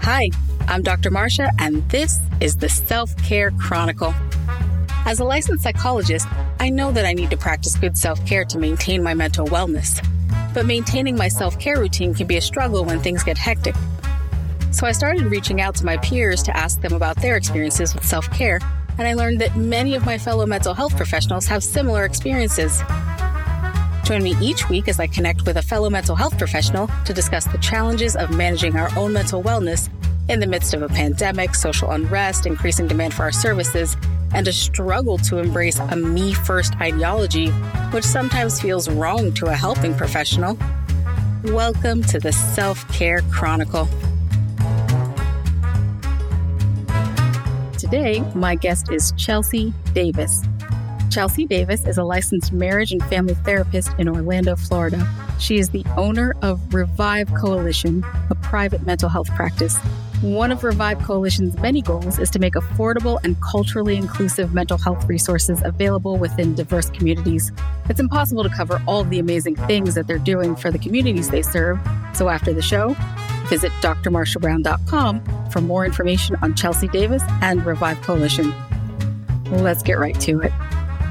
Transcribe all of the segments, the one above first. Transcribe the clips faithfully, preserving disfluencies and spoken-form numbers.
Hi, I'm Doctor Marsha, and this is the Self-Care Chronicle. As a licensed psychologist, I know that I need to practice good self-care to maintain my mental wellness. But maintaining my self-care routine can be a struggle when things get hectic. So I started reaching out to my peers to ask them about their experiences with self-care, and I learned that many of my fellow mental health professionals have similar experiences. Join me each week as I connect with a fellow mental health professional to discuss the challenges of managing our own mental wellness in the midst of a pandemic, social unrest, increasing demand for our services, and a struggle to embrace a me-first ideology, which sometimes feels wrong to a helping professional. Welcome to the Self-Care Chronicle. Today, my guest is Chelsea Davis. Chelsea Davis is a licensed marriage and family therapist in Orlando, Florida. She is the owner of Revive Coalition, a private mental health practice. One of Revive Coalition's many goals is to make affordable and culturally inclusive mental health resources available within diverse communities. It's impossible to cover all of the amazing things that they're doing for the communities they serve. So after the show, visit d r marsha brown dot com for more information on Chelsea Davis and Revive Coalition. Let's get right to it.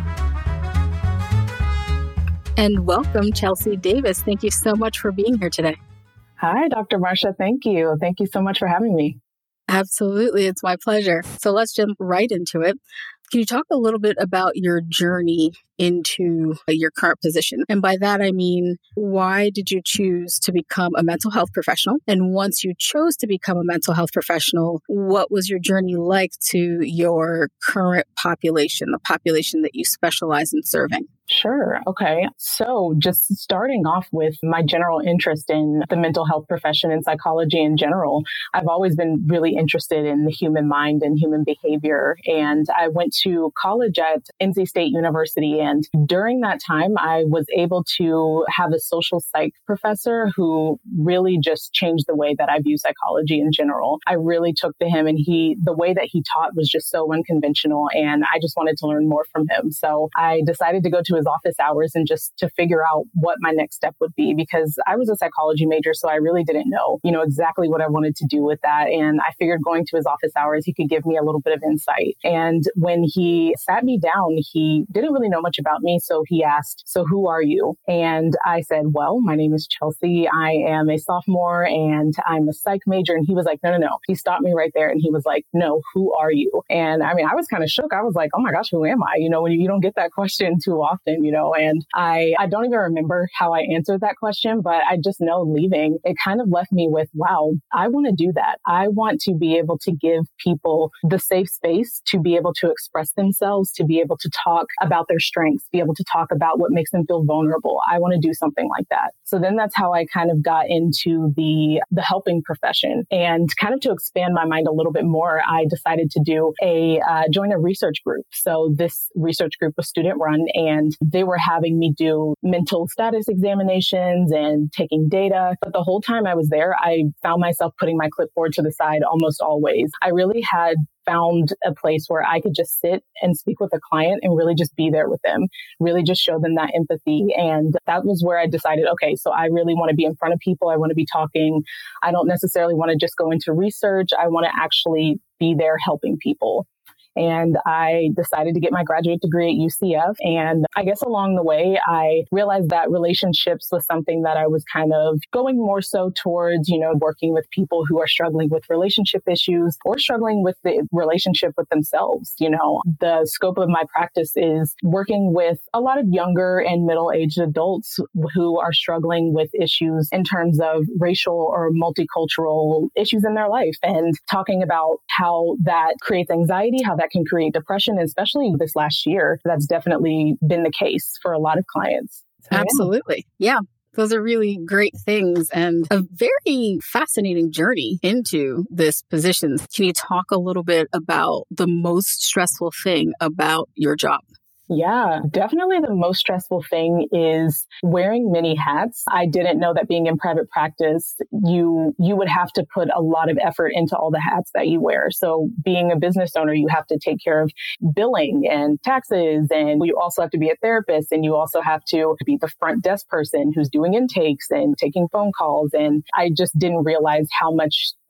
And welcome, Chelsea Davis. Thank you so much for being here today. Hi, Doctor Marsha. Thank you. Thank you so much for having me. Absolutely. It's my pleasure. So let's jump right into it. Can you talk a little bit about your journey into your current position? And by that, I mean, why did you choose to become a mental health professional? And once you chose to become a mental health professional, what was your journey like to your current population, the population that you specialize in serving? Sure. Okay. So just starting off with my general interest in the mental health profession and psychology in general, I've always been really interested in the human mind and human behavior. And I went to college at N C State University. And during that time, I was able to have a social psych professor who really just changed the way that I view psychology in general. I really took to him, and he, the way that he taught was just so unconventional. And I just wanted to learn more from him. So I decided to go to his office hours and just to figure out what my next step would be, because I was a psychology major. So I really didn't know, you know, exactly what I wanted to do with that. And I figured going to his office hours, he could give me a little bit of insight. And when he sat me down, he didn't really know much about me. So he asked, "So who are you?" And I said, "Well, my name is Chelsea. I am a sophomore and I'm a psych major." And he was like, no, no, no. He stopped me right there. And he was like, "No, who are you?" And I mean, I was kind of shook. I was like, oh my gosh, who am I? You know, when you, you don't get that question too often. You know, and I, I don't even remember how I answered that question, but I just know leaving, it kind of left me with, wow, I want to do that. I want to be able to give people the safe space to be able to express themselves, to be able to talk about their strengths, be able to talk about what makes them feel vulnerable. I want to do something like that. So then that's how I kind of got into the, the helping profession. And kind of to expand my mind a little bit more, I decided to do a, uh, join a research group. So this research group was student run, and they were having me do mental status examinations and taking data. But the whole time I was there, I found myself putting my clipboard to the side almost always. I really had found a place where I could just sit and speak with a client and really just be there with them, really just show them that empathy. And that was where I decided, okay, so I really want to be in front of people. I want to be talking. I don't necessarily want to just go into research. I want to actually be there helping people. And I decided to get my graduate degree at U C F. And I guess along the way, I realized that relationships was something that I was kind of going more so towards, you know, working with people who are struggling with relationship issues or struggling with the relationship with themselves. You know, the scope of my practice is working with a lot of younger and middle-aged adults who are struggling with issues in terms of racial or multicultural issues in their life, and talking about how that creates anxiety, how that can create depression, especially this last year. That's definitely been the case for a lot of clients. So, Absolutely. Yeah. yeah. Those are really great things and a very fascinating journey into this position. Can you talk a little bit about the most stressful thing about your job? Yeah, definitely the most stressful thing is wearing many hats. I didn't know that being in private practice, you you would have to put a lot of effort into all the hats that you wear. So being a business owner, you have to take care of billing and taxes, and you also have to be a therapist, and you also have to be the front desk person who's doing intakes and taking phone calls. And I just didn't realize how much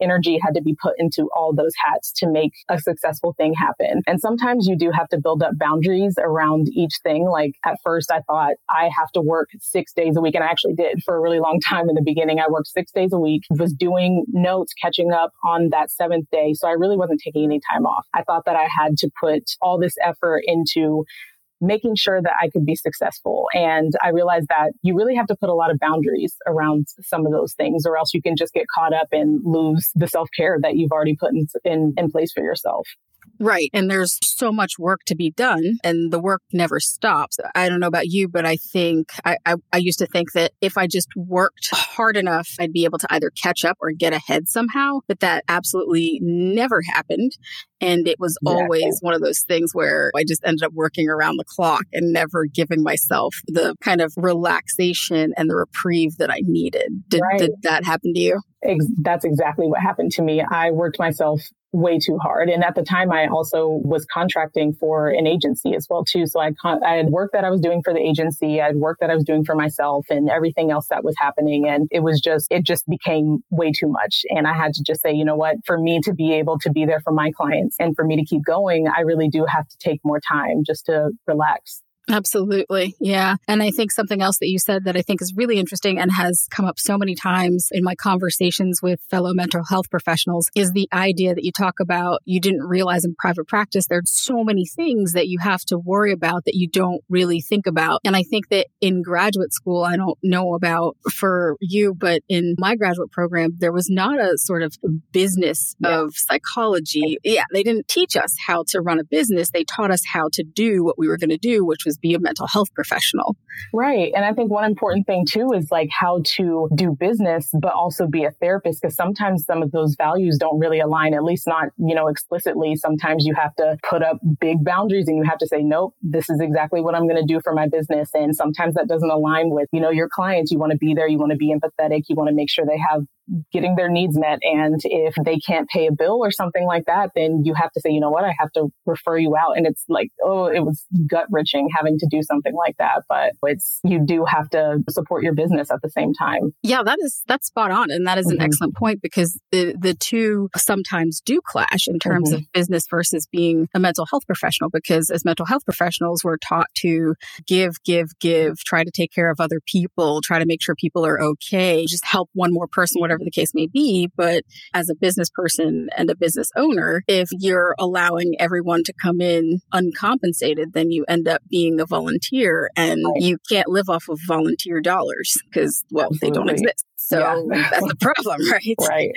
energy had to be put into all those hats to make a successful thing happen. And sometimes you do have to build up boundaries around each thing. Like at first I thought I have to work six days a week. And I actually did for a really long time in the beginning. I worked six days a week, was doing notes, catching up on that seventh day. So I really wasn't taking any time off. I thought that I had to put all this effort into making sure that I could be successful. And I realized that you really have to put a lot of boundaries around some of those things, or else you can just get caught up and lose the self-care that you've already put in, in, in place for yourself. Right. And there's so much work to be done and the work never stops. I don't know about you, but I think I, I, I used to think that if I just worked hard enough, I'd be able to either catch up or get ahead somehow. But that absolutely never happened. And it was exactly. always one of those things where I just ended up working around the clock and never giving myself the kind of relaxation and the reprieve that I needed. Did, right. did that happen to you? Ex- that's exactly what happened to me. I worked myself way too hard. And at the time, I also was contracting for an agency as well, too. So I, con- I had work that I was doing for the agency. I had work that I was doing for myself and everything else that was happening. And it was just, it just became way too much. And I had to just say, you know what, for me to be able to be there for my clients and for me to keep going, I really do have to take more time just to relax. Absolutely. Yeah. And I think something else that you said that I think is really interesting and has come up so many times in my conversations with fellow mental health professionals is the idea that you talk about you didn't realize in private practice, there's so many things that you have to worry about that you don't really think about. And I think that in graduate school, I don't know about for you, but in my graduate program, there was not a sort of business yeah. of psychology. Yeah. They didn't teach us how to run a business. They taught us how to do what we were going to do, which was be a mental health professional. Right. And I think one important thing too is like how to do business, but also be a therapist, because sometimes some of those values don't really align, at least not, you know, explicitly. Sometimes you have to put up big boundaries and you have to say, nope, this is exactly what I'm going to do for my business. And sometimes that doesn't align with, you know, your clients. You want to be there. You want to be empathetic. You want to make sure they have getting their needs met. And if they can't pay a bill or something like that, then you have to say, you know what, I have to refer you out. And it's like, oh, it was gut wrenching having to do something like that. But it's, you do have to support your business at the same time. Yeah, that is, that's spot on. And that is an mm-hmm. excellent point, because the, the two sometimes do clash in terms mm-hmm. of business versus being a mental health professional, because as mental health professionals, we're taught to give, give, give, try to take care of other people, try to make sure people are okay, just help one more person, whatever the case may be. But as a business person and a business owner, if you're allowing everyone to come in uncompensated, then you end up being a volunteer, and right. you can't live off of volunteer dollars because, well, absolutely. They don't exist. So yeah. that's the problem, right? Right.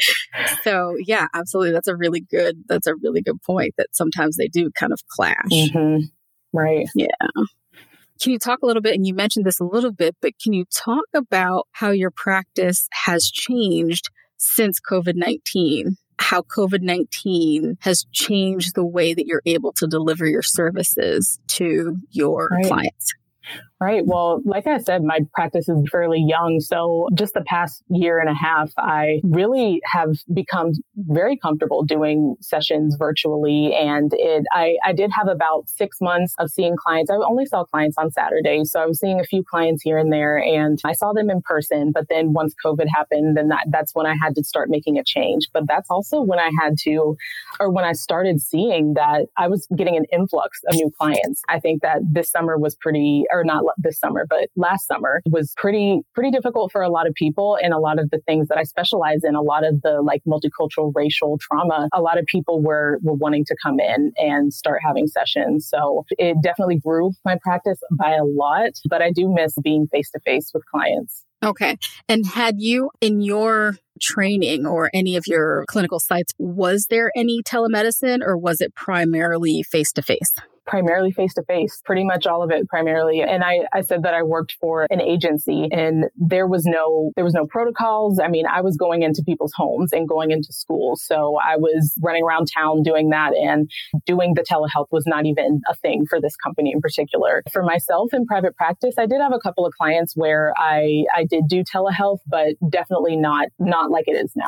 So yeah, absolutely. That's a really good, that's a really good point, that sometimes they do kind of clash. Mm-hmm. Right. Yeah. Can you talk a little bit, and you mentioned this a little bit, but can you talk about how your practice has changed since COVID nineteen? How COVID nineteen has changed the way that you're able to deliver your services to your right. clients? Right. Well, like I said, my practice is fairly young. So just the past year and a half, I really have become very comfortable doing sessions virtually. And it, I, I did have about six months of seeing clients. I only saw clients on Saturdays. So I was seeing a few clients here and there, and I saw them in person. But then once COVID happened, then that, that's when I had to start making a change. But that's also when I had to, or when I started seeing that I was getting an influx of new clients. I think that this summer was pretty, or not this summer, but last summer was pretty, pretty difficult for a lot of people. And a lot of the things that I specialize in, a lot of the like multicultural racial trauma, a lot of people were, were wanting to come in and start having sessions. So it definitely grew my practice by a lot, but I do miss being face to face with clients. Okay. And had you in your training or any of your clinical sites, was there any telemedicine, or was it primarily face to face? Primarily face-to-face, pretty much all of it primarily. And I, I said that I worked for an agency, and there was no, there was no protocols. I mean, I was going into people's homes and going into schools. So I was running around town doing that, and doing the telehealth was not even a thing for this company in particular. For myself in private practice, I did have a couple of clients where I, I did do telehealth, but definitely not, not like it is now.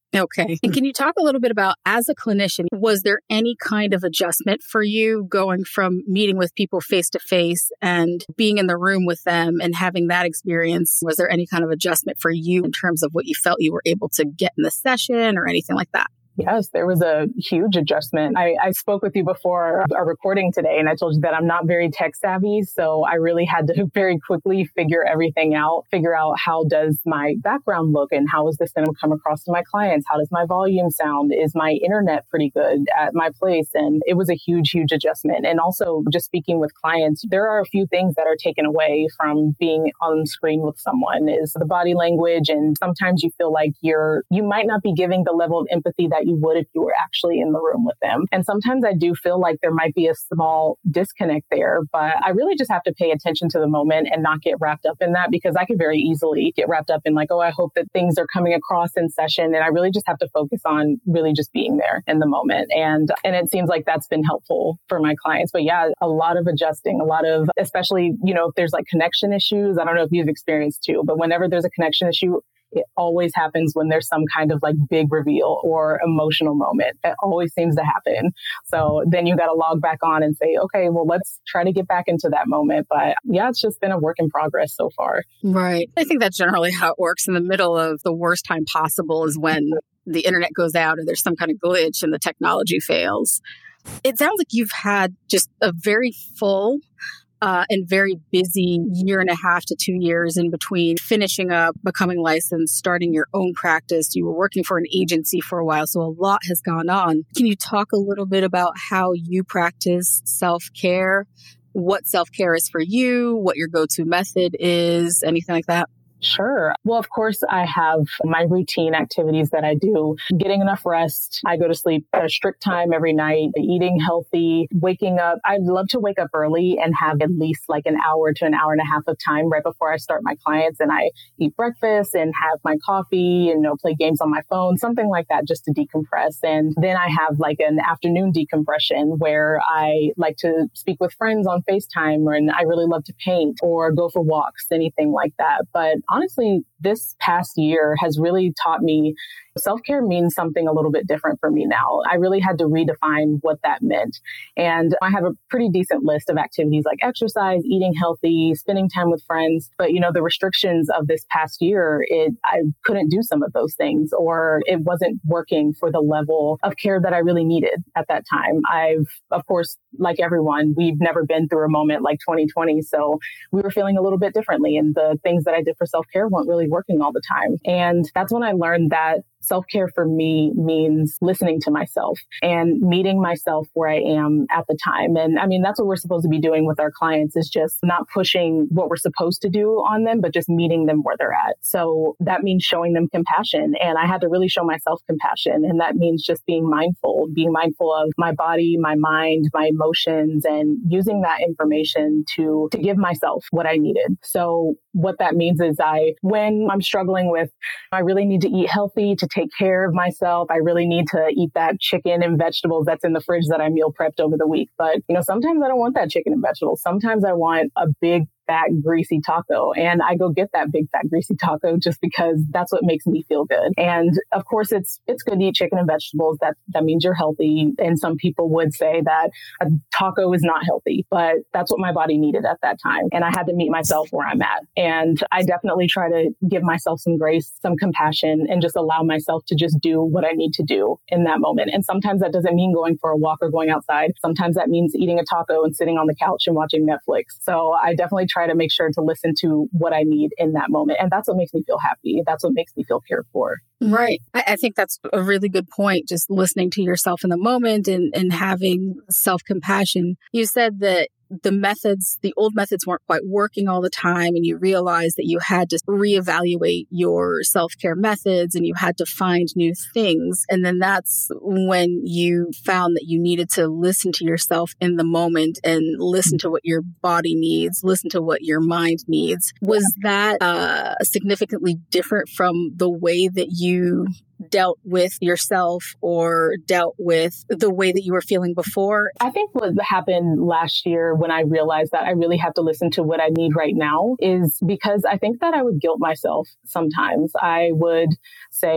Okay. And can you talk a little bit about, as a clinician, was there any kind of adjustment for you going from meeting with people face to face and being in the room with them and having that experience? Was there any kind of adjustment for you in terms of what you felt you were able to get in the session or anything like that? Yes, there was a huge adjustment. I, I spoke with you before our recording today, and I told you that I'm not very tech savvy. So I really had to very quickly figure everything out, figure out how does my background look and how is this going to come across to my clients? How does my volume sound? Is my internet pretty good at my place? And it was a huge, huge adjustment. And also just speaking with clients, there are a few things that are taken away from being on screen with someone is the body language. And sometimes you feel like you're, you might not be giving the level of empathy that you would if you were actually in the room with them. And sometimes I do feel like there might be a small disconnect there, but I really just have to pay attention to the moment and not get wrapped up in that, because I could very easily get wrapped up in like, oh, I hope that things are coming across in session. And I really just have to focus on really just being there in the moment. And, and it seems like that's been helpful for my clients. But yeah, a lot of adjusting, a lot of, especially, you know, if there's like connection issues, I don't know if you've experienced too, but whenever there's a connection issue, it always happens when there's some kind of like big reveal or emotional moment. It always seems to happen. So then you got to log back on and say, okay, well, let's try to get back into that moment. But yeah, it's just been a work in progress so far. Right. I think that's generally how it works. In the middle of the worst time possible is when the internet goes out or there's some kind of glitch and the technology fails. It sounds like you've had just a very full Uh, and very busy year and a half to two years in between finishing up, becoming licensed, starting your own practice. You were working for an agency for a while, so a lot has gone on. Can you talk a little bit about how you practice self-care, what self-care is for you, what your go-to method is, anything like that? Sure. Well, of course, I have my routine activities that I do. Getting enough rest. I go to sleep at a strict time every night, eating healthy, waking up. I love to wake up early and have at least like an hour to an hour and a half of time right before I start my clients. And I eat breakfast and have my coffee and, you know, play games on my phone, something like that, just to decompress. And then I have like an afternoon decompression where I like to speak with friends on FaceTime, and I really love to paint or go for walks, anything like that. But honestly, this past year has really taught me self-care means something a little bit different for me now. I really had to redefine what that meant. And I have a pretty decent list of activities like exercise, eating healthy, spending time with friends. But, you know, the restrictions of this past year, it I couldn't do some of those things, or it wasn't working for the level of care that I really needed at that time. I've, of course, like everyone, we've never been through a moment like twenty twenty. So we were feeling a little bit differently. And the things that I did for self-care weren't really working all the time. And that's when I learned that self-care for me means listening to myself and meeting myself where I am at the time. And I mean, that's what we're supposed to be doing with our clients, is just not pushing what we're supposed to do on them, but just meeting them where they're at. So that means showing them compassion. And I had to really show myself compassion. And that means just being mindful, being mindful of my body, my mind, my emotions, and using that information to, to give myself what I needed. So what that means is I, when I'm struggling with, I really need to eat healthy to take care of myself. I really need to eat that chicken and vegetables that's in the fridge that I meal prepped over the week. But, you know, sometimes I don't want that chicken and vegetables. Sometimes I want a big fat, greasy taco. And I go get that big, fat, greasy taco just because that's what makes me feel good. And of course, it's it's good to eat chicken and vegetables. That that means you're healthy. And some people would say that a taco is not healthy, but that's what my body needed at that time. And I had to meet myself where I'm at. And I definitely try to give myself some grace, some compassion, and just allow myself to just do what I need to do in that moment. And sometimes that doesn't mean going for a walk or going outside. Sometimes that means eating a taco and sitting on the couch and watching Netflix. So I definitely try try to make sure to listen to what I need in that moment. And that's what makes me feel happy. That's what makes me feel cared for. Right. I, I think that's a really good point. Just listening to yourself in the moment and, and having self-compassion. You said that the methods, the old methods weren't quite working all the time, and you realized that you had to reevaluate your self-care methods and you had to find new things. And then that's when you found that you needed to listen to yourself in the moment and listen to what your body needs, listen to what your mind needs. Was that uh, significantly different from the way that you dealt with yourself or dealt with the way that you were feeling before? I think what happened last year when I realized that I really have to listen to what I need right now is because I think that I would guilt myself sometimes. I would say,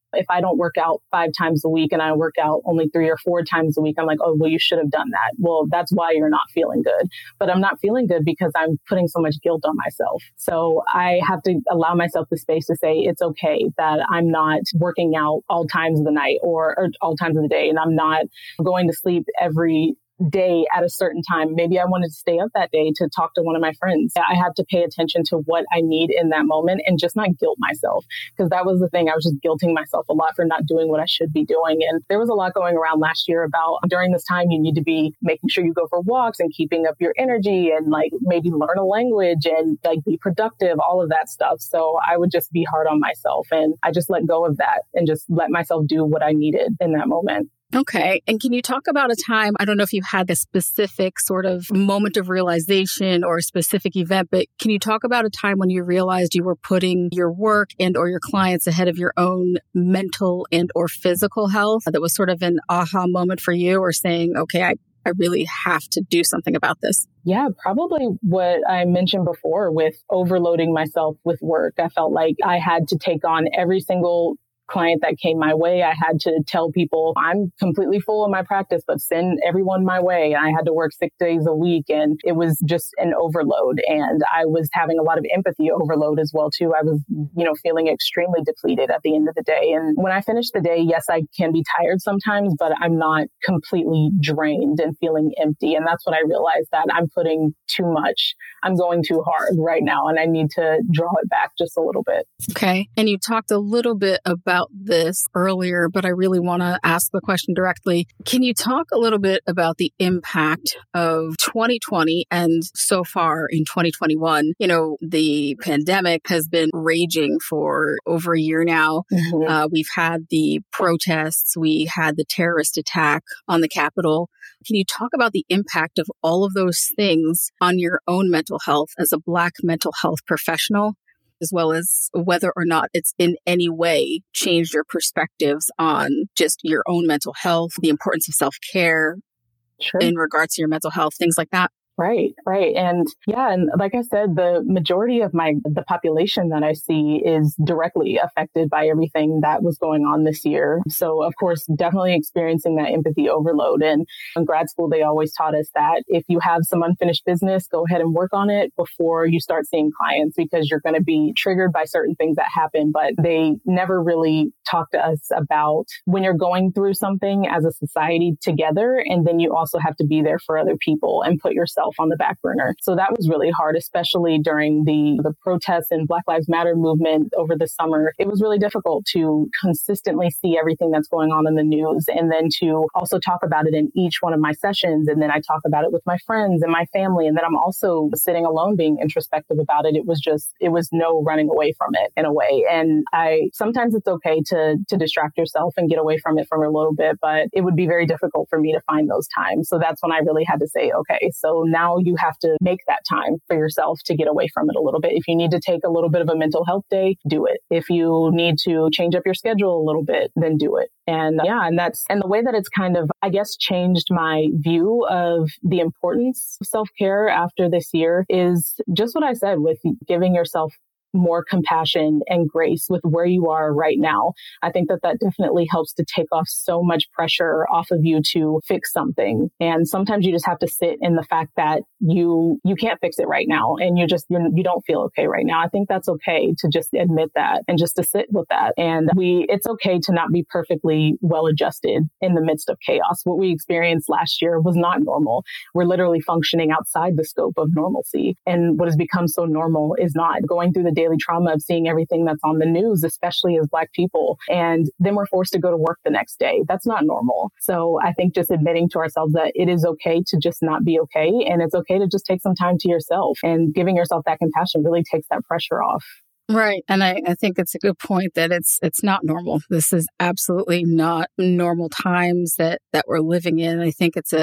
If I don't work out five times a week and I work out only three or four times a week, I'm like, oh, well, you should have done that. Well, that's why you're not feeling good. But I'm not feeling good because I'm putting so much guilt on myself. So I have to allow myself the space to say it's okay that I'm not working out all times of the night or, or all times of the day. And I'm not going to sleep every day at a certain time. Maybe I wanted to stay up that day to talk to one of my friends. I had to pay attention to what I need in that moment and just not guilt myself, because that was the thing. I was just guilting myself a lot for not doing what I should be doing. And there was a lot going around last year about during this time, you need to be making sure you go for walks and keeping up your energy and like maybe learn a language and like be productive, all of that stuff. So I would just be hard on myself, and I just let go of that and just let myself do what I needed in that moment. Okay. And can you talk about a time, I don't know if you had a specific sort of moment of realization or a specific event, but can you talk about a time when you realized you were putting your work and or your clients ahead of your own mental and or physical health? That was sort of an aha moment for you, or saying, okay, I, I really have to do something about this? Yeah, probably what I mentioned before with overloading myself with work. I felt like I had to take on every single client that came my way. I had to tell people I'm completely full in my practice, but send everyone my way. I had to work six days a week, and it was just an overload. And I was having a lot of empathy overload as well, too. I was, you know, feeling extremely depleted at the end of the day. And when I finish the day, yes, I can be tired sometimes, but I'm not completely drained and feeling empty. And that's when I realized that I'm putting too much. I'm going too hard right now, and I need to draw it back just a little bit. Okay. And you talked a little bit about this earlier, but I really want to ask the question directly. Can you talk a little bit about the impact of twenty twenty and so far in twenty twenty-one? You know, the pandemic has been raging for over a year now. Mm-hmm. Uh, we've had the protests. We had the terrorist attack on the Capitol. Can you talk about the impact of all of those things on your own mental health as a Black mental health professional, as well as whether or not it's in any way changed your perspectives on just your own mental health, the importance of self-care sure. in regards to your mental health, things like that? Right, right. And yeah, and like I said, the majority of my, the population that I see is directly affected by everything that was going on this year. So of course, definitely experiencing that empathy overload. And in grad school, they always taught us that if you have some unfinished business, go ahead and work on it before you start seeing clients, because you're going to be triggered by certain things that happen. But they never really talk to us about when you're going through something as a society together, and then you also have to be there for other people and put yourself on the back burner. So that was really hard, especially during the, the protests and Black Lives Matter movement over the summer. It was really difficult to consistently see everything that's going on in the news, and then to also talk about it in each one of my sessions. And then I talk about it with my friends and my family. And then I'm also sitting alone being introspective about it. It was just, it was no running away from it in a way. And I, sometimes it's okay to, to distract yourself and get away from it for a little bit, but it would be very difficult for me to find those times. So that's when I really had to say, okay, so now Now you have to make that time for yourself to get away from it a little bit. If you need to take a little bit of a mental health day, do it. If you need to change up your schedule a little bit, then do it. And yeah, and that's, and the way that it's kind of, I guess, changed my view of the importance of self-care after this year is just what I said with giving yourself more compassion and grace with where you are right now. I think that that definitely helps to take off so much pressure off of you to fix something. And sometimes you just have to sit in the fact that you you can't fix it right now, and you just you're, you don't feel okay right now. I think that's okay to just admit that and just to sit with that. And we it's okay to not be perfectly well adjusted in the midst of chaos. What we experienced last year was not normal. We're literally functioning outside the scope of normalcy. And what has become so normal is not going through the daily trauma of seeing everything that's on the news, especially as Black people. And then we're forced to go to work the next day. That's not normal. So I think just admitting to ourselves that it is okay to just not be okay. And it's okay to just take some time to yourself, and giving yourself that compassion really takes that pressure off. Right. And I, I think it's a good point that it's it's not normal. This is absolutely not normal times that, that we're living in. I think it's a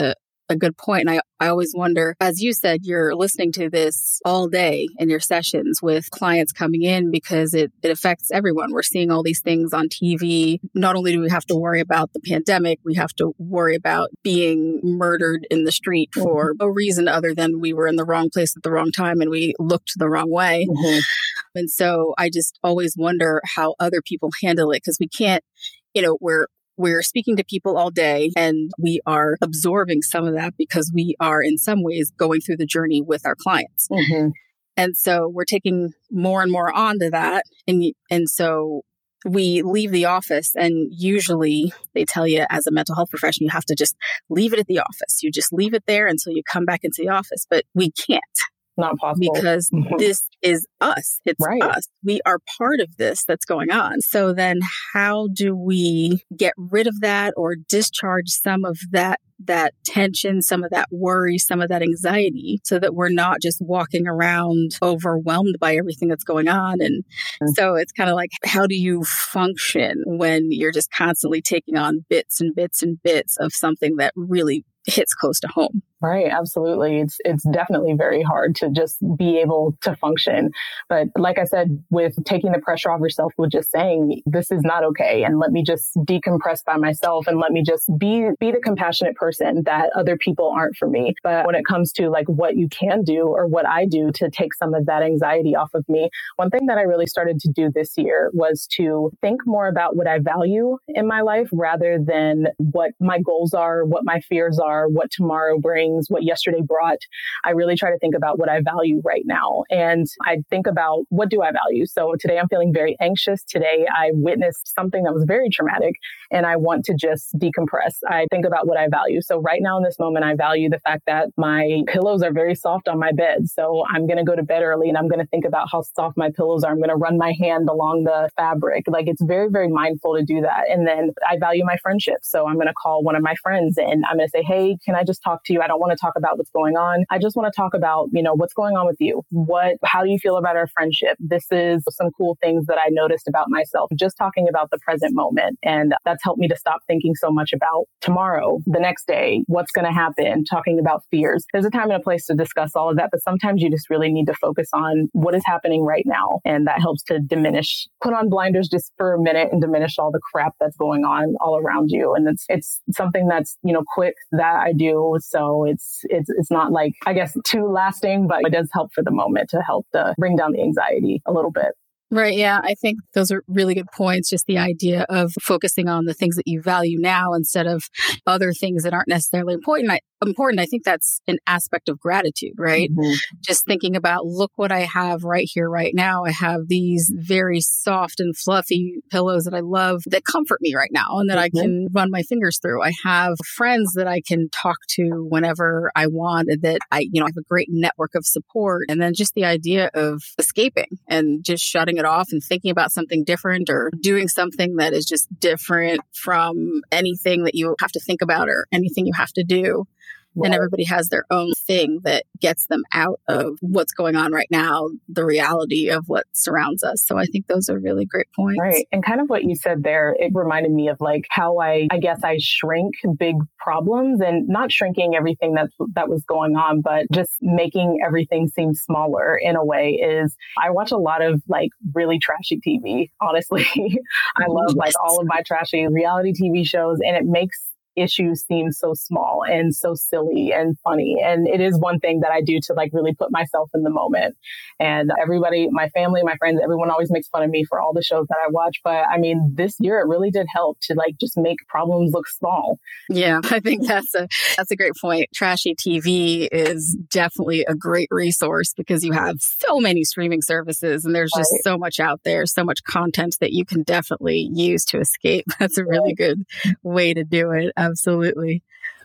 a good point. And I, I always wonder, as you said, you're listening to this all day in your sessions with clients coming in because it, it affects everyone. We're seeing all these things on T V. Not only do we have to worry about the pandemic, we have to worry about being murdered in the street for a reason other than we were in the wrong place at the wrong time and we looked the wrong way. Mm-hmm. And so I just always wonder how other people handle it because we can't, you know, we're We're speaking to people all day and we are absorbing some of that because we are in some ways going through the journey with our clients. Mm-hmm. And so we're taking more and more onto that. And, and so we leave the office and usually they tell you as a mental health professional, you have to just leave it at the office. You just leave it there until you come back into the office, but we can't. Not possible. Because mm-hmm. this is us. It's right. us. We are part of this that's going on. So then how do we get rid of that or discharge some of that that tension, some of that worry, some of that anxiety so that we're not just walking around overwhelmed by everything that's going on? And mm-hmm. so it's kind of like, how do you function when you're just constantly taking on bits and bits and bits of something that really hits close to home? Right. Absolutely. It's it's definitely very hard to just be able to function. But like I said, with taking the pressure off yourself with just saying, this is not okay. And let me just decompress by myself and let me just be be the compassionate person that other people aren't for me. But when it comes to like what you can do or what I do to take some of that anxiety off of me, one thing that I really started to do this year was to think more about what I value in my life rather than what my goals are, what my fears are, what tomorrow brings, what yesterday brought. I really try to think about what I value right now. And I think about what do I value? So today I'm feeling very anxious. Today I witnessed something that was very traumatic and I want to just decompress. I think about what I value. So right now in this moment, I value the fact that my pillows are very soft on my bed. So I'm going to go to bed early and I'm going to think about how soft my pillows are. I'm going to run my hand along the fabric. Like it's very, very mindful to do that. And then I value my friendship. So I'm going to call one of my friends and I'm going to say, hey, can I just talk to you? I don't want to talk about what's going on. I just want to talk about, you know, what's going on with you. What, how do you feel about our friendship? This is some cool things that I noticed about myself. Just talking about the present moment. And that's helped me to stop thinking so much about tomorrow, the next day, what's going to happen, talking about fears. There's a time and a place to discuss all of that, but sometimes you just really need to focus on what is happening right now. And that helps to diminish, put on blinders just for a minute and diminish all the crap that's going on all around you. And it's, it's something that's, you know, quick that I do. So it's, it's, it's not like, I guess, too lasting, but it does help for the moment to help to bring down the anxiety a little bit. Right. Yeah. I think those are really good points. Just the idea of focusing on the things that you value now instead of other things that aren't necessarily important. I, important. I think that's an aspect of gratitude, right? Mm-hmm. Just thinking about, look what I have right here, right now. I have these very soft and fluffy pillows that I love that comfort me right now and that mm-hmm. I can run my fingers through. I have friends that I can talk to whenever I want and that I, you know, I have a great network of support. And then just the idea of escaping and just shutting it off and thinking about something different or doing something that is just different from anything that you have to think about or anything you have to do. Right. And everybody has their own thing that gets them out of what's going on right now, the reality of what surrounds us. So I think those are really great points. Right. And kind of what you said there, it reminded me of like how I, I guess I shrink big problems and not shrinking everything that, that was going on, but just making everything seem smaller in a way is I watch a lot of like really trashy T V, honestly. I love like all of my trashy reality T V shows and it makes issues seem so small and so silly and funny. And it is one thing that I do to like really put myself in the moment. And everybody, my family, my friends, everyone always makes fun of me for all the shows that I watch. But I mean, this year it really did help to like just make problems look small. Yeah, I think that's a that's a great point. Trashy T V is definitely a great resource because you have so many streaming services and there's just right. so much out there, so much content that you can definitely use to escape. That's a really good way to do it. Absolutely.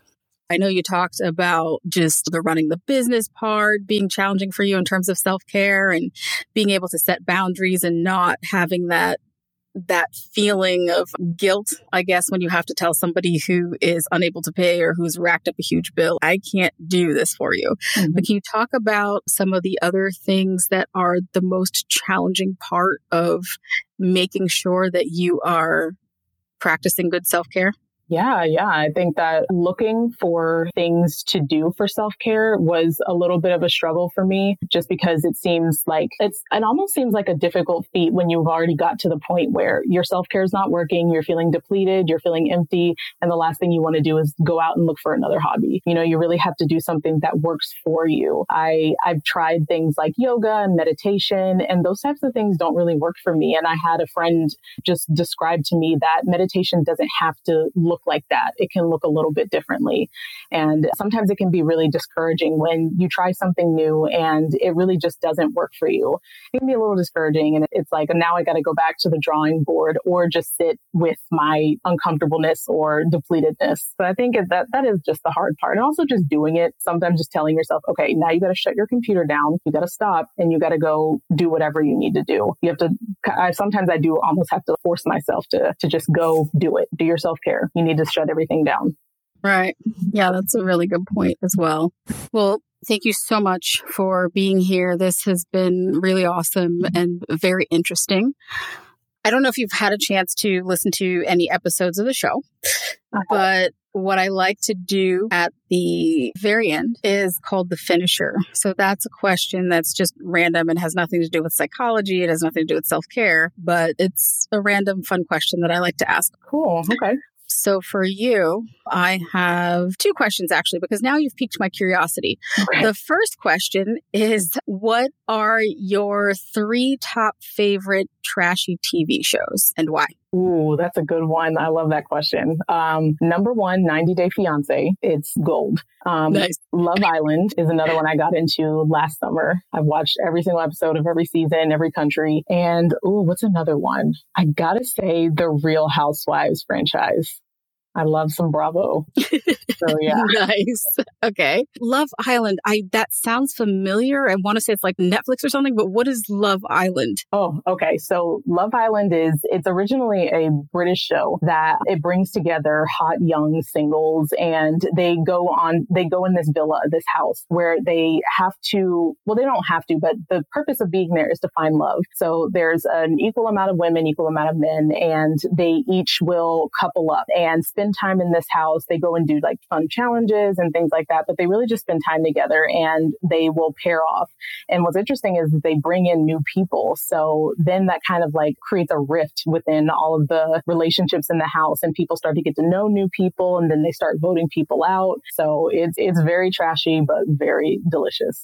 I know you talked about just the running the business part being challenging for you in terms of self-care and being able to set boundaries and not having that that feeling of guilt, I guess, when you have to tell somebody who is unable to pay or who's racked up a huge bill, I can't do this for you. Mm-hmm. But can you talk about some of the other things that are the most challenging part of making sure that you are practicing good self-care? Yeah, yeah. I think that looking for things to do for self-care was a little bit of a struggle for me, just because it seems like it's, it almost seems like a difficult feat when you've already got to the point where your self-care is not working, you're feeling depleted, you're feeling empty, and the last thing you want to do is go out and look for another hobby. You know, you really have to do something that works for you. I, I've tried things like yoga and meditation, and those types of things don't really work for me. And I had a friend just describe to me that meditation doesn't have to look like that. It can look a little bit differently. And sometimes it can be really discouraging when you try something new and it really just doesn't work for you. It can be a little discouraging. And it's like, now I got to go back to the drawing board or just sit with my uncomfortableness or depletedness. So I think that that is just the hard part. And also just doing it, sometimes just telling yourself, okay, now you got to shut your computer down. You got to stop and you got to go do whatever you need to do. You have to, I, sometimes I do almost have to force myself to, to just go do it. Do your self-care. You need to shut everything down. Right. Yeah, that's a really good point as well. Well, thank you so much for being here. This has been really awesome and very interesting. I don't know if you've had a chance to listen to any episodes of the show, but what I like to do at the very end is called the finisher. So that's a question that's just random and has nothing to do with psychology. It has nothing to do with self-care, but it's a random fun question that I like to ask. Cool. Okay. So for you, I have two questions actually, because now you've piqued my curiosity. Okay. The first question is, what are your three top favorite trashy T V shows and why? Ooh, that's a good one. I love that question. Um, number one, ninety Day Fiancé. It's gold. Um, nice. Love Island is another one I got into last summer. I've watched every single episode of every season, every country. And ooh, what's another one? I gotta say the Real Housewives franchise. I love some Bravo. So yeah. Nice. Okay. Love Island. I that sounds familiar. I want to say it's like Netflix or something, but what is Love Island? Oh, okay. So Love Island is, it's originally a British show that it brings together hot young singles, and they go on, they go in this villa, this house where they have to, well, they don't have to, but the purpose of being there is to find love. So there's an equal amount of women, equal amount of men, and they each will couple up and spend time in this house. They go and do like fun challenges and things like that, but they really just spend time together and they will pair off. And what's interesting is that they bring in new people. So then that kind of like creates a rift within all of the relationships in the house, and people start to get to know new people, and then they start voting people out. So it's, it's very trashy, but very delicious.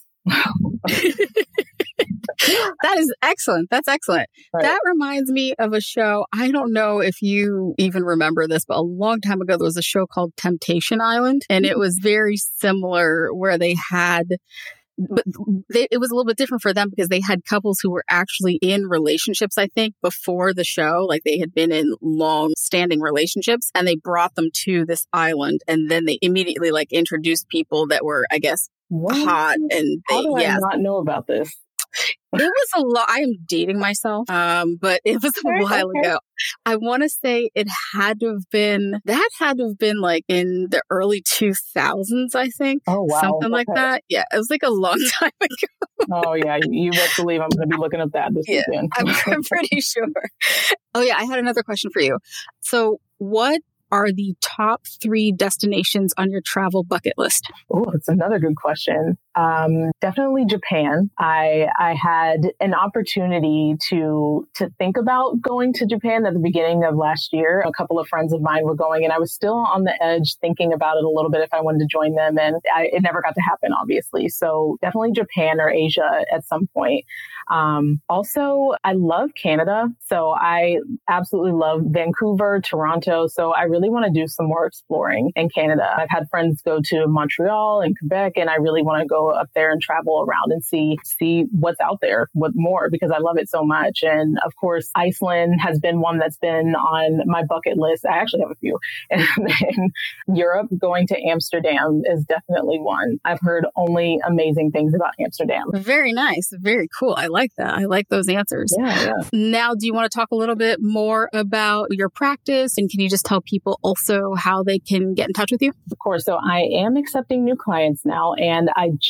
That is excellent. That's excellent. Right. That reminds me of a show. I don't know if you even remember this, but a long time ago, there was a show called Temptation Island. And it was very similar, where they had, but they, it was a little bit different for them because they had couples who were actually in relationships, I think, before the show. Like they had been in long standing relationships, and they brought them to this island. And then they immediately like introduced people that were, I guess, what? hot. And they, How do I yes. not know about this? It was a lot. I am dating myself, um, but it was a while okay. ago. I want to say it had to have been, that had to have been like in the early two thousands, I think. Oh, wow. Something like okay. that. Yeah, it was like a long time ago. Oh, yeah. You best believe I'm going to be looking up that this yeah, weekend. I'm, I'm pretty sure. Oh, yeah. I had another question for you. So what are the top three destinations on your travel bucket list? Oh, that's another good question. Um, definitely Japan. I I had an opportunity to to think about going to Japan at the beginning of last year. A couple of friends of mine were going, and I was still on the edge thinking about it a little bit if I wanted to join them, and I, it never got to happen, obviously. So definitely Japan or Asia at some point. Um, also, I love Canada. So I absolutely love Vancouver, Toronto. So I really want to do some more exploring in Canada. I've had friends go to Montreal and Quebec, and I really want to go up there and travel around and see see what's out there, what more, because I love it so much. And of course, Iceland has been one that's been on my bucket list. I actually have a few. And then Europe, going to Amsterdam is definitely one. I've heard only amazing things about Amsterdam. Very nice. Very cool. I like that. I like those answers. Yeah, yeah. Now, do you want to talk a little bit more about your practice? And can you just tell people also how they can get in touch with you? Of course. So I am accepting new clients now, and I just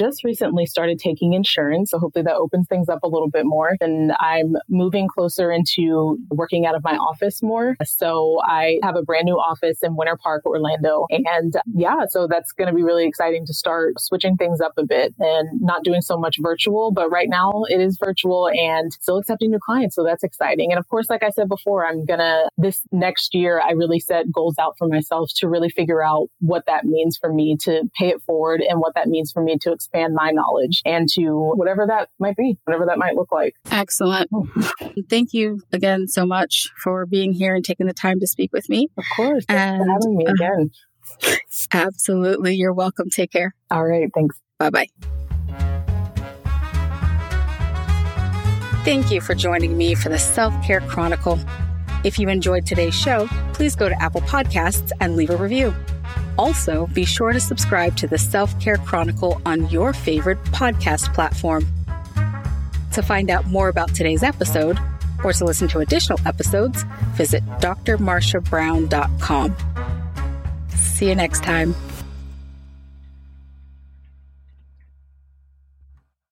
just recently started taking insurance. So hopefully that opens things up a little bit more. And I'm moving closer into working out of my office more. So I have a brand new office in Winter Park, Orlando. And yeah, so that's going to be really exciting to start switching things up a bit and not doing so much virtual. But right now it is virtual and still accepting new clients. So that's exciting. And of course, like I said before, I'm going to, this next year, I really set goals out for myself to really figure out what that means for me to pay it forward and what that means for me to expand my knowledge and to whatever that might be, whatever that might look like. Excellent. Thank you again so much for being here and taking the time to speak with me. Of course. Thanks and, for having me again. Uh, absolutely. You're welcome. Take care. All right. Thanks. Bye-bye. Thank you for joining me for the Self-Care Chronicle. If you enjoyed today's show, please go to Apple Podcasts and leave a review. Also, be sure to subscribe to the Self-Care Chronicle on your favorite podcast platform. To find out more about today's episode, or to listen to additional episodes, visit d r marsha brown dot com. See you next time.